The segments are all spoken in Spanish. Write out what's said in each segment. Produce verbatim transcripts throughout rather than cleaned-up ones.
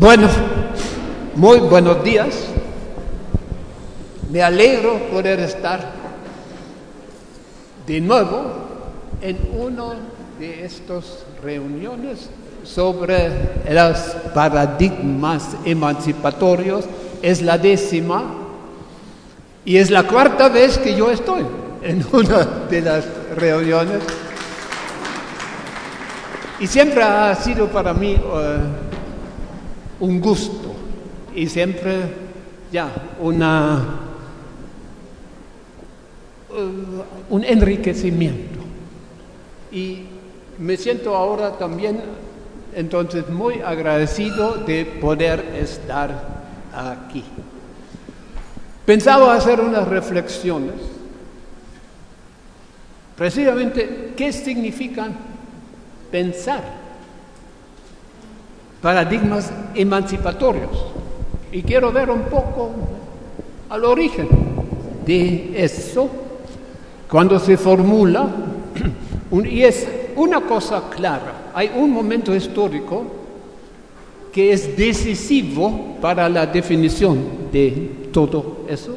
Bueno, muy buenos días. Me alegro poder estar de nuevo en una de estas reuniones sobre los paradigmas emancipatorios. Es la décima y es la cuarta vez que yo estoy en una de las reuniones. Y siempre ha sido para mí uh, un gusto y siempre ya una uh, un enriquecimiento. Y me siento ahora también entonces muy agradecido de poder estar aquí. Pensaba hacer unas reflexiones, precisamente qué significan pensar paradigmas emancipatorios, y quiero ver un poco al origen de eso cuando se formula, y es una cosa clara, hay un momento histórico que es decisivo para la definición de todo eso.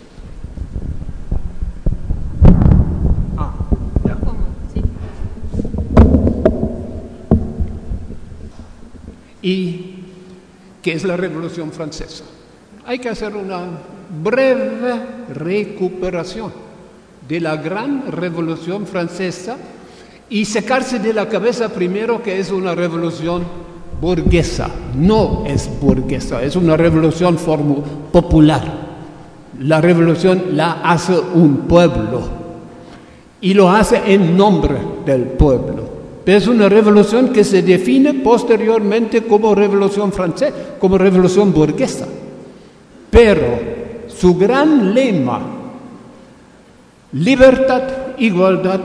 Y que es la Revolución Francesa. Hay que hacer una breve recuperación de la gran Revolución Francesa y sacarse de la cabeza primero que es una revolución burguesa. No es burguesa, es una revolución popular. La revolución la hace un pueblo y lo hace en nombre del pueblo. Es una revolución que se define posteriormente como revolución francesa, como revolución burguesa. Pero su gran lema, libertad, igualdad,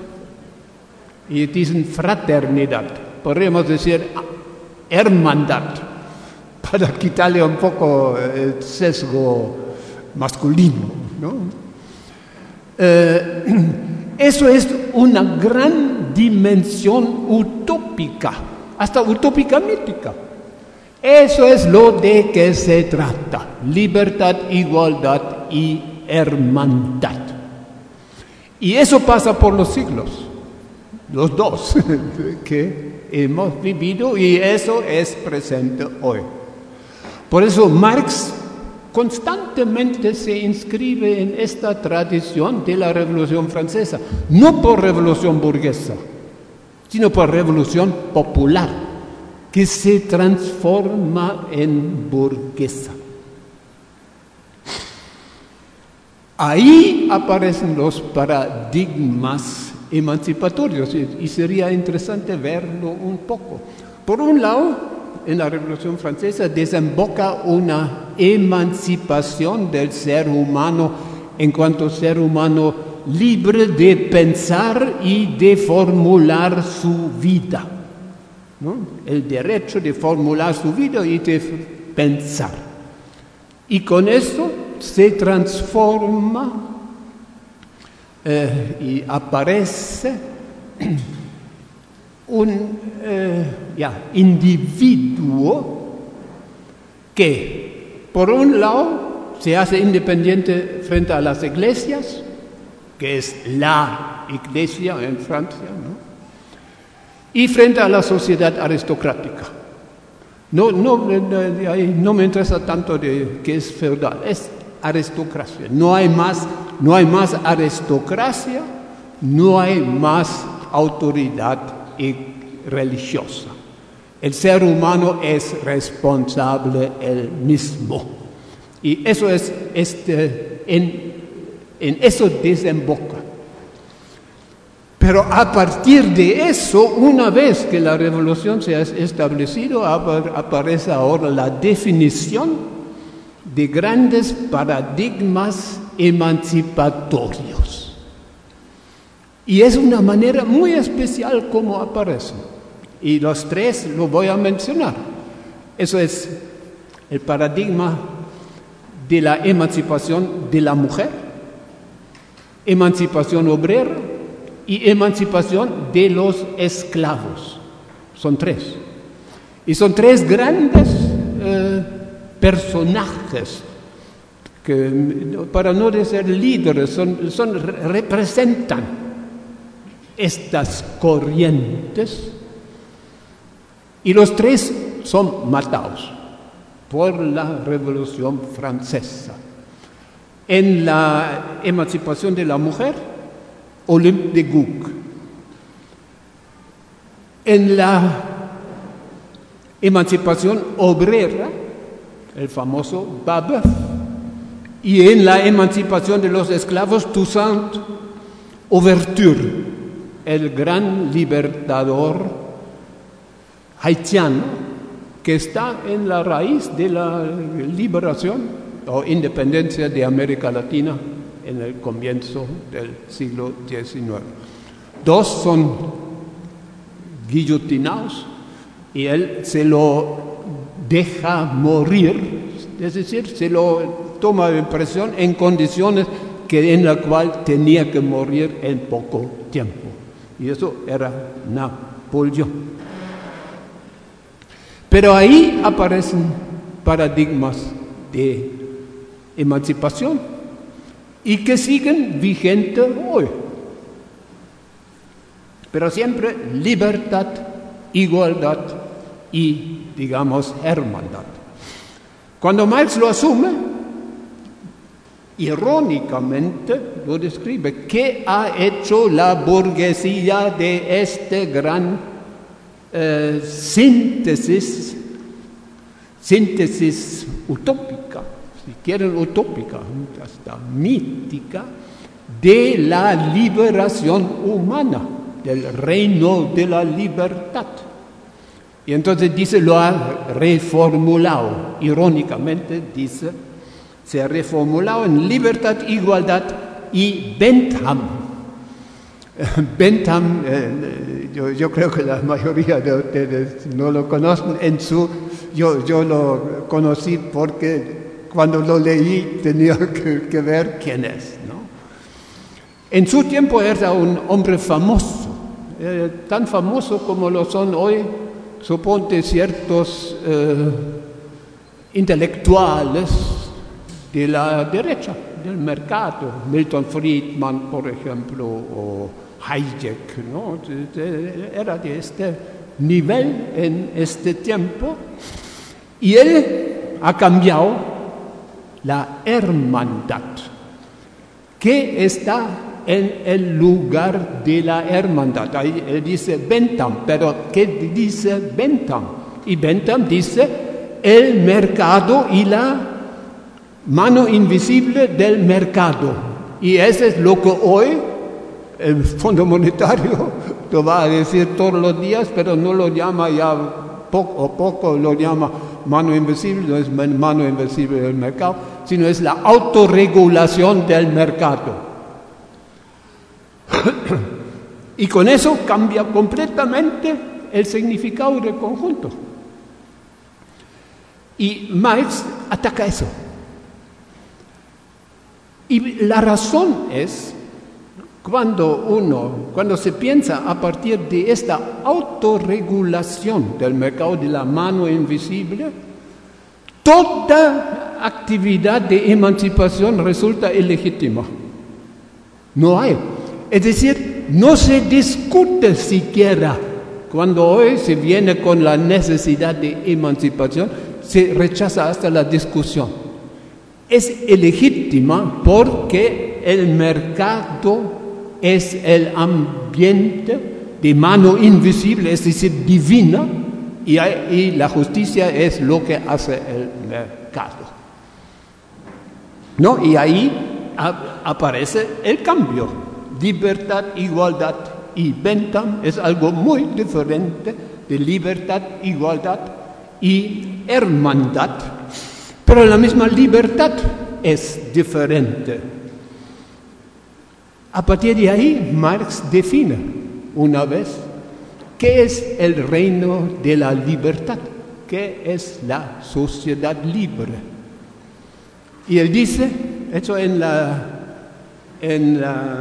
y dicen fraternidad, podríamos decir hermandad, para quitarle un poco el sesgo masculino, ¿no? Eh, eso es una gran dimensión utópica, hasta utópica mítica. Eso es lo de que se trata: libertad, igualdad y hermandad. Y eso pasa por los siglos, los dos que hemos vivido, y eso es presente hoy. Por eso Marx constantemente se inscribe en esta tradición de la Revolución Francesa, no por revolución burguesa, sino por revolución popular, que se transforma en burguesa. Ahí aparecen los paradigmas emancipatorios, y sería interesante verlo un poco. Por un lado, en la Revolución Francesa desemboca una emancipación del ser humano en cuanto ser humano libre de pensar y de formular su vida, ¿no? El derecho de formular su vida y de pensar. Y con eso se transforma eh, y aparece un eh, ya, individuo que, por un lado, se hace independiente frente a las iglesias, que es la iglesia en Francia, ¿no? Y frente a la sociedad aristocrática. No, no, no, no me interesa tanto de que es feudal, es aristocracia. No hay más, no hay más aristocracia, no hay más autoridad y religiosa. El ser humano es responsable él mismo. Y eso es, este, en, en eso desemboca. Pero a partir de eso, una vez que la revolución se ha establecido, aparece ahora la definición de grandes paradigmas emancipatorios. Y es una manera muy especial como aparecen. Y los tres lo voy a mencionar. Eso es el paradigma de la emancipación de la mujer, emancipación obrera y emancipación de los esclavos. Son tres. Y son tres grandes eh, personajes, que para no decir líderes, son, son, representan estas corrientes, y los tres son matados por la Revolución Francesa. En la emancipación de la mujer, Olympe de Gouges. En la emancipación obrera, el famoso Babeuf. Y en la emancipación de los esclavos, Toussaint Louverture, el gran libertador haitiano, que está en la raíz de la liberación o independencia de América Latina en el comienzo del siglo diecinueve. Dos son guillotinados y él se lo deja morir, es decir, se lo toma en prisión en condiciones que en la cual tenía que morir en poco tiempo. Y eso era Napoleón. Pero ahí aparecen paradigmas de emancipación y que siguen vigentes hoy. Pero siempre libertad, igualdad y, digamos, hermandad. Cuando Marx lo asume, irónicamente lo describe: ¿qué ha hecho la burguesía de este gran eh, síntesis, síntesis utópica, si quieren utópica, hasta mítica, de la liberación humana, del reino de la libertad? Y entonces dice, lo ha reformulado, irónicamente dice, se ha reformulado en libertad, igualdad y Bentham. Bentham, eh, yo, yo creo que la mayoría de ustedes no lo conocen. En su, yo, yo lo conocí porque cuando lo leí tenía que, que ver quién es, ¿no? En su tiempo era un hombre famoso, eh, tan famoso como lo son hoy, suponte, ciertos eh, intelectuales de la derecha, del mercado, Milton Friedman, por ejemplo, o Hayek, ¿no? Era de este nivel en este tiempo, y él ha cambiado la hermandad, que está en el lugar de la hermandad. Ahí él dice Bentham, pero ¿qué dice Bentham? Y Bentham dice el mercado y la mano invisible del mercado. Y eso es lo que hoy el Fondo Monetario lo va a decir todos los días, pero no lo llama ya poco o poco, lo llama mano invisible, no es mano invisible del mercado, sino es la autorregulación del mercado. Y con eso cambia completamente el significado del conjunto. Y Marx ataca eso. Y la razón es, cuando uno, cuando se piensa a partir de esta autorregulación del mercado de la mano invisible, toda actividad de emancipación resulta ilegítima. No hay. Es decir, no se discute siquiera. Cuando hoy se viene con la necesidad de emancipación, se rechaza hasta la discusión. Es ilegítima porque el mercado es el ambiente de mano invisible, es decir, divina, y, y la justicia es lo que hace el mercado. ¿No? Y ahí a, aparece el cambio. Libertad, igualdad y Bentham es algo muy diferente de libertad, igualdad y hermandad, pero la misma libertad es diferente. A partir de ahí, Marx define una vez qué es el reino de la libertad, qué es la sociedad libre. Y él dice, hecho en la En, la,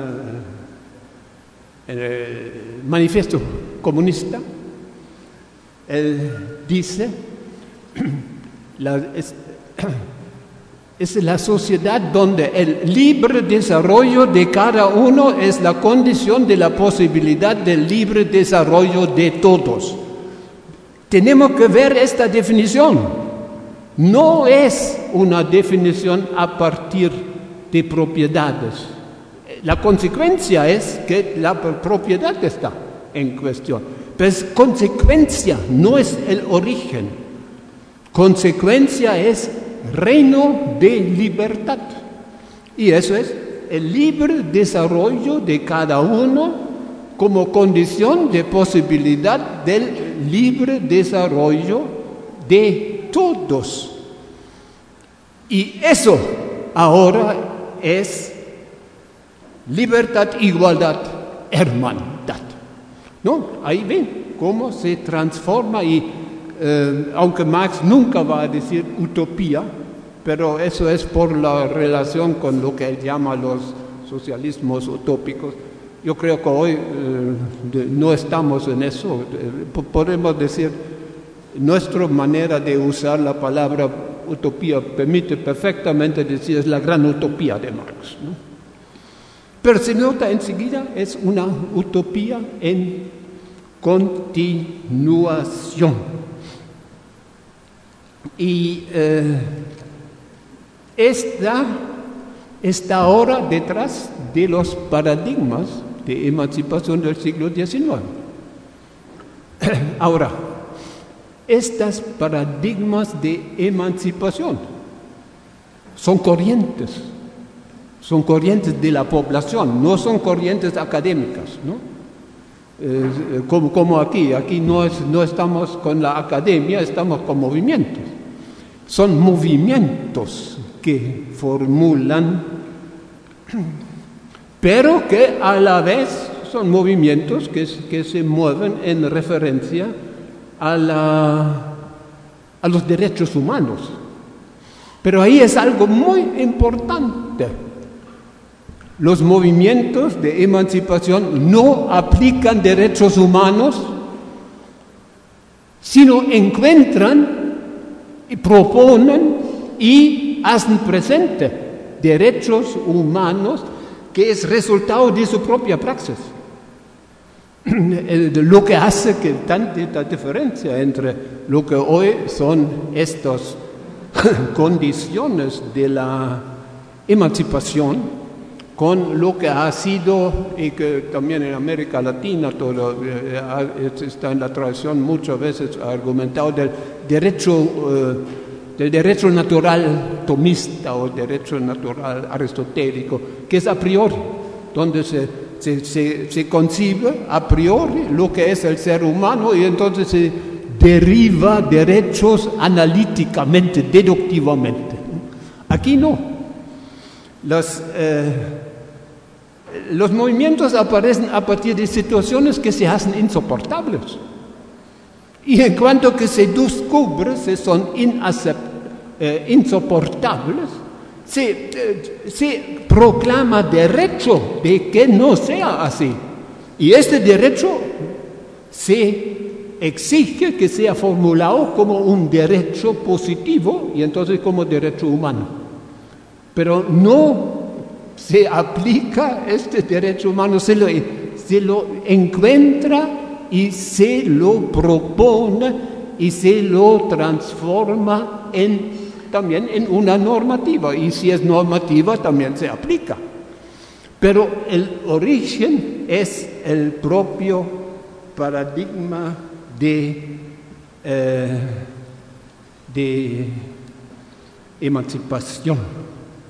en el manifiesto comunista, él dice, La, es, es la sociedad donde el libre desarrollo de cada uno es la condición de la posibilidad del libre desarrollo de todos. Tenemos que ver esta definición. No es una definición a partir de propiedades. La consecuencia es que la propiedad está en cuestión. Pero es consecuencia, no es el origen. Consecuencia es reino de libertad. Y eso es el libre desarrollo de cada uno como condición de posibilidad del libre desarrollo de todos. Y eso ahora es libertad, igualdad, hermandad. ¿No? Ahí ven cómo se transforma y eh, aunque Marx nunca va a decir utopía, pero eso es por la relación con lo que él llama los socialismos utópicos. Yo creo que hoy eh, de, no estamos en eso. Eh, podemos decir, nuestra manera de usar la palabra utopía permite perfectamente decir es la gran utopía de Marx, ¿no? Pero se nota enseguida, es una utopía en continuación. Y eh, esta está ahora detrás de los paradigmas de emancipación del siglo diecinueve. Ahora, estos paradigmas de emancipación son corrientes, son corrientes de la población, no son corrientes académicas, ¿no? Eh, como, como aquí, aquí no, es, no estamos con la academia, estamos con movimientos. Son movimientos que formulan, pero que a la vez son movimientos que, que se mueven en referencia a, la, a los derechos humanos. Pero ahí es algo muy importante. Los movimientos de emancipación no aplican derechos humanos, sino encuentran y proponen y hacen presente derechos humanos que es resultado de su propia praxis. Lo que hace que tanta diferencia entre lo que hoy son estas condiciones de la emancipación con lo que ha sido, y que también en América Latina todo, eh, está en la tradición muchas veces argumentado del derecho, eh, del derecho natural tomista o derecho natural aristotélico, que es a priori, donde se, se, se, se concibe a priori lo que es el ser humano y entonces se deriva derechos analíticamente, deductivamente. Aquí no. Los, eh, los movimientos aparecen a partir de situaciones que se hacen insoportables. Y en cuanto que se descubre que son inacept, eh, insoportables, se, eh, se proclama derecho de que no sea así. Y este derecho se exige que sea formulado como un derecho positivo y entonces como derecho humano. Pero no se aplica este derecho humano, se lo, se lo encuentra y se lo propone y se lo transforma en, también en una normativa. Y si es normativa, también se aplica. Pero el origen es el propio paradigma de, eh, de emancipación.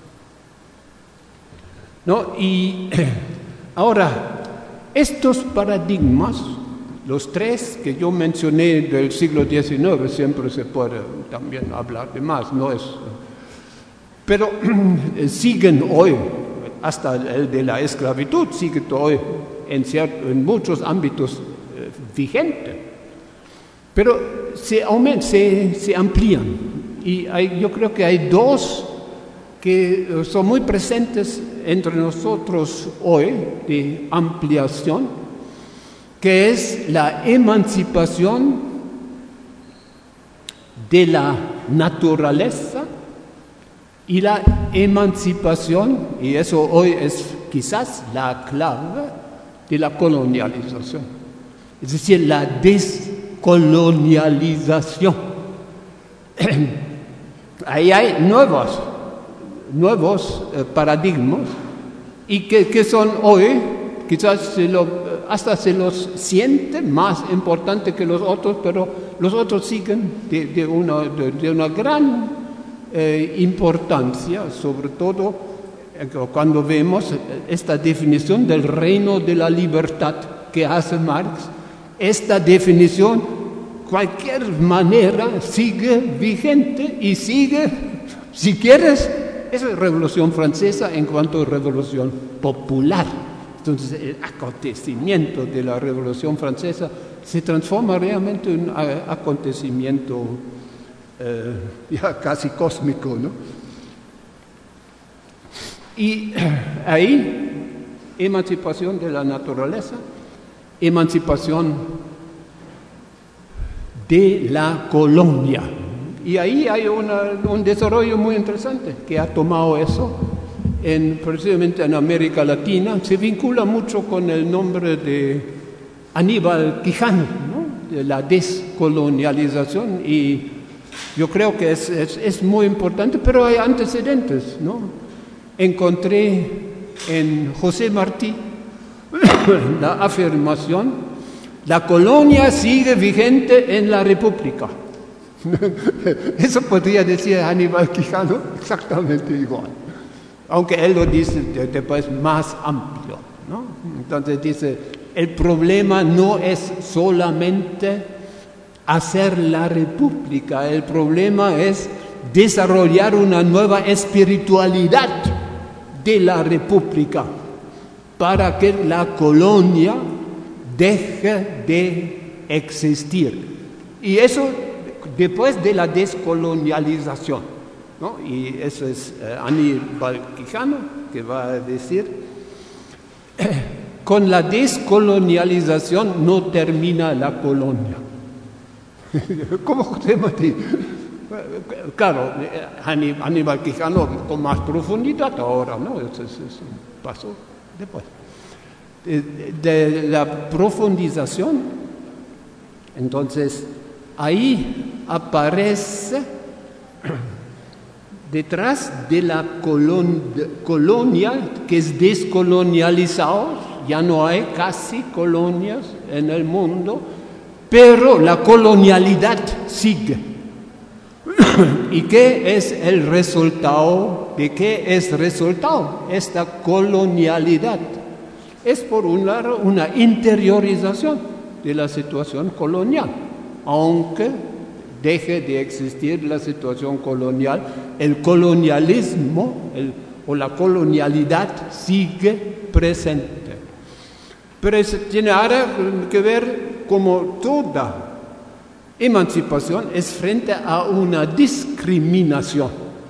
¿No? Y ahora, estos paradigmas, los tres que yo mencioné del siglo diecinueve, siempre se puede también hablar de más, no es, pero siguen hoy, hasta el de la esclavitud, sigue hoy en, cierto, en muchos ámbitos eh, vigente, pero se, aumentan, se, se amplían, y hay, yo creo que hay dos que son muy presentes entre nosotros hoy de ampliación, que es la emancipación de la naturaleza y la emancipación, y eso hoy es quizás la clave de la colonialización, es decir, la descolonialización. Ahí hay nuevos, nuevos eh, paradigmas y que, que son hoy, quizás se lo, hasta se los siente más importante que los otros, pero los otros siguen de, de, una, de, de una gran eh, importancia, sobre todo eh, cuando vemos esta definición del reino de la libertad que hace Marx. Esta definición, cualquier manera, sigue vigente y sigue, si quieres, es la Revolución Francesa en cuanto a revolución popular. Entonces, el acontecimiento de la Revolución Francesa se transforma realmente en un acontecimiento eh, ya casi cósmico, ¿no? Y ahí, emancipación de la naturaleza, emancipación de la colonia. Y ahí hay una, un desarrollo muy interesante que ha tomado eso, en, precisamente en América Latina. Se vincula mucho con el nombre de Aníbal Quijano, ¿no? De la descolonialización, y yo creo que es, es, es muy importante, pero hay antecedentes, ¿no? Encontré en José Martí la afirmación: la colonia sigue vigente en la República. Eso podría decir Aníbal Quijano exactamente igual, aunque él lo dice después más amplio, ¿no? Entonces dice, el problema no es solamente hacer la República, el problema es desarrollar una nueva espiritualidad de la República para que la colonia deje de existir. Y eso después de la descolonialización, ¿no? Y eso es eh, Aníbal Quijano que va a decir, eh, con la descolonialización no termina la colonia. ¿Cómo José Martí? Claro, Aníbal Quijano con más profundidad ahora, ¿no? Eso, eso, eso pasó después. De, de la profundización, entonces, ahí aparece detrás de la colon, de, colonia que es descolonializado, ya no hay casi colonias en el mundo, pero la colonialidad sigue. ¿Y qué es el resultado? ¿De qué es resultado esta colonialidad? Es por un lado una interiorización de la situación colonial. Aunque deje de existir la situación colonial, el colonialismo el, o la colonialidad sigue presente. Pero eso tiene ahora que ver como toda emancipación es frente a una discriminación.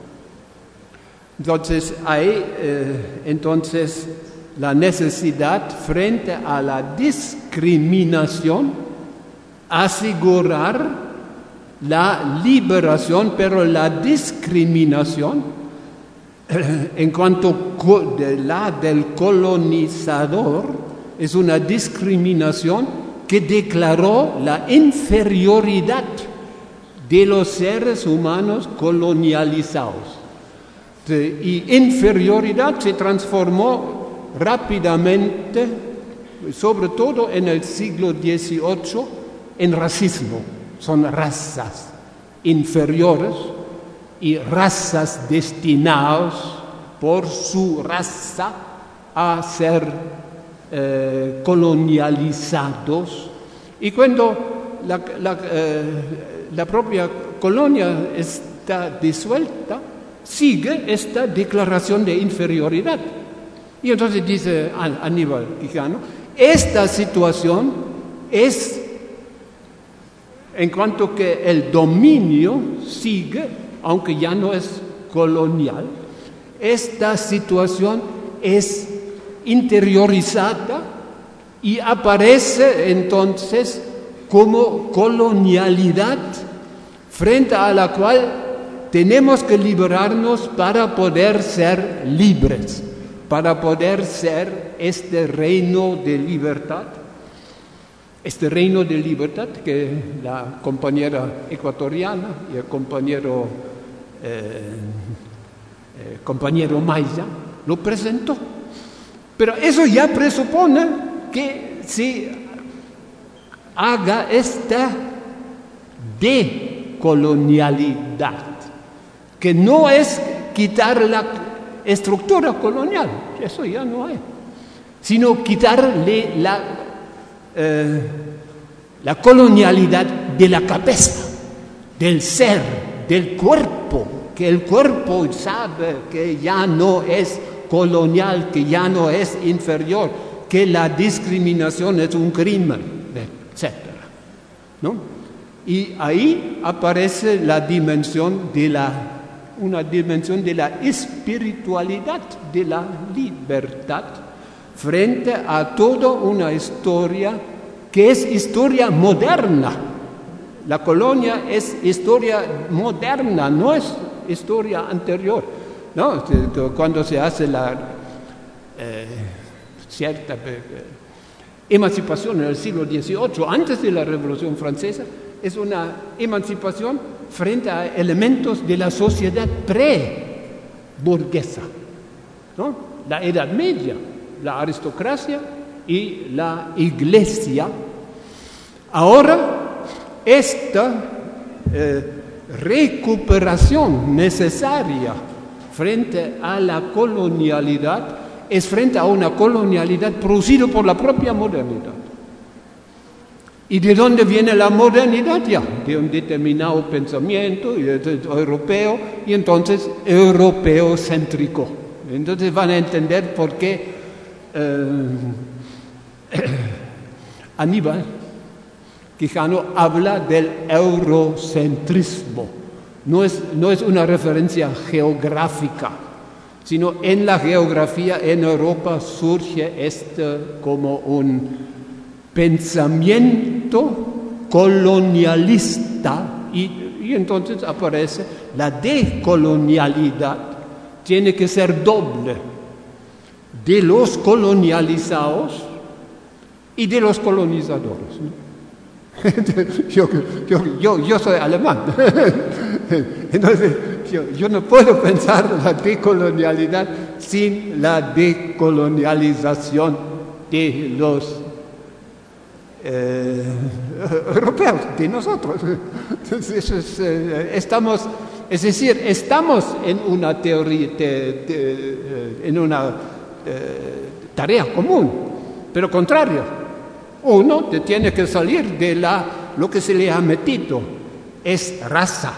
Entonces hay eh, entonces la necesidad frente a la discriminación asegurar la liberación, pero la discriminación eh, en cuanto de la del colonizador es una discriminación que declaró la inferioridad de los seres humanos colonializados. Y inferioridad se transformó rápidamente, sobre todo en el siglo dieciocho, en racismo. Son razas inferiores y razas destinadas por su raza a ser eh, colonializados. Y cuando la, la, eh, la propia colonia está disuelta, sigue esta declaración de inferioridad. Y entonces dice Aníbal Quijano, esta situación es, en cuanto que el dominio sigue, aunque ya no es colonial, esta situación es interiorizada y aparece entonces como colonialidad frente a la cual tenemos que liberarnos para poder ser libres, para poder ser este reino de libertad, este reino de libertad que la compañera ecuatoriana y el compañero, eh, eh, compañero Maya lo presentó. Pero eso ya presupone que se haga esta decolonialidad, que no es quitar la estructura colonial, eso ya no hay, sino quitarle la, eh, la colonialidad de la cabeza, del ser, del cuerpo, que el cuerpo sabe que ya no es colonial, que ya no es inferior, que la discriminación es un crimen, etcétera, ¿no? Y ahí aparece la dimensión de la, una dimensión de la espiritualidad, de la libertad, frente a toda una historia que es historia moderna. La colonia es historia moderna, no es historia anterior, ¿no? Cuando se hace la eh, cierta eh, emancipación en el siglo dieciocho, antes de la Revolución Francesa, es una emancipación frente a elementos de la sociedad pre-burguesa, ¿no? La Edad Media, la aristocracia y la Iglesia. Ahora, esta eh, recuperación necesaria frente a la colonialidad es frente a una colonialidad producida por la propia modernidad. ¿Y de dónde viene la modernidad? Ya, de un determinado pensamiento y entonces, europeo, y entonces europeo-céntrico. Entonces van a entender por qué eh, Aníbal Quijano habla del eurocentrismo. No es, no es una referencia geográfica, sino en la geografía en Europa surge este como un pensamiento colonialista y, y entonces aparece la decolonialidad. Tiene que ser doble, de los colonializados y de los colonizadores, ¿no? yo, yo, yo, yo soy alemán, entonces yo, yo no puedo pensar la decolonialidad sin la decolonialización de los eh, europeos, de nosotros. Entonces, es, eh, estamos, es decir, estamos en una teoría, te, te, en una eh, tarea común, pero contrario. Uno te tiene que salir de la, lo que se le ha metido, es raza.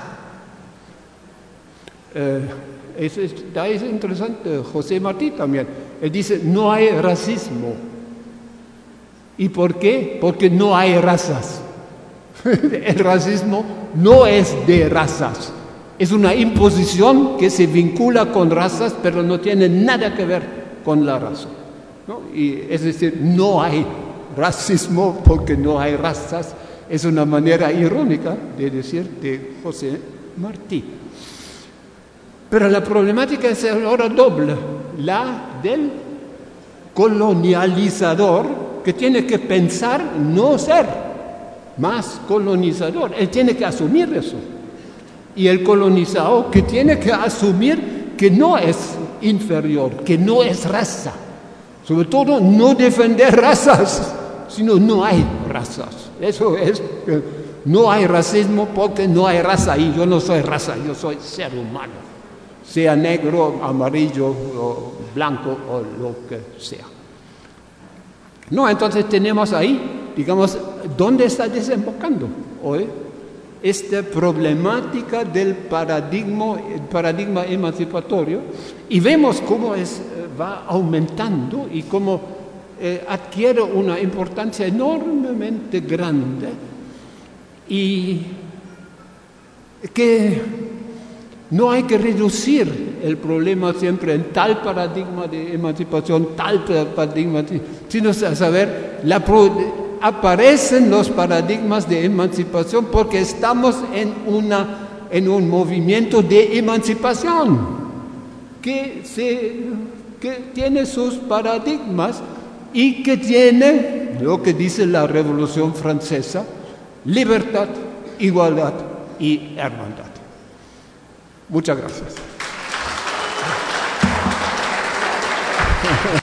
Eh, es, es, es interesante, José Martí también, él dice, no hay racismo. ¿Y por qué? Porque no hay razas. El racismo no es de razas, es una imposición que se vincula con razas, pero no tiene nada que ver con la raza, ¿no? Y, es decir, no hay racismo porque no hay razas, es una manera irónica de decir de José Martí. Pero la problemática es ahora doble, la del colonializador que tiene que pensar no ser más colonizador, él tiene que asumir eso. Y el colonizado que tiene que asumir que no es inferior, que no es raza. Sobre todo no defender razas, sino no hay razas. Eso es, no hay racismo porque no hay raza y yo no soy raza, yo soy ser humano. Sea negro, amarillo, o blanco o lo que sea. No, entonces tenemos ahí, digamos, ¿dónde está desembocando hoy esta problemática del paradigma, el paradigma emancipatorio? Y vemos cómo es, va aumentando y cómo eh, adquiere una importancia enormemente grande y que no hay que reducir el problema siempre en tal paradigma de emancipación, tal paradigma, sino saber la, aparecen los paradigmas de emancipación porque estamos en, una, en un movimiento de emancipación que, se, que tiene sus paradigmas y que tiene lo que dice la Revolución Francesa: libertad, igualdad y hermandad. Muchas gracias.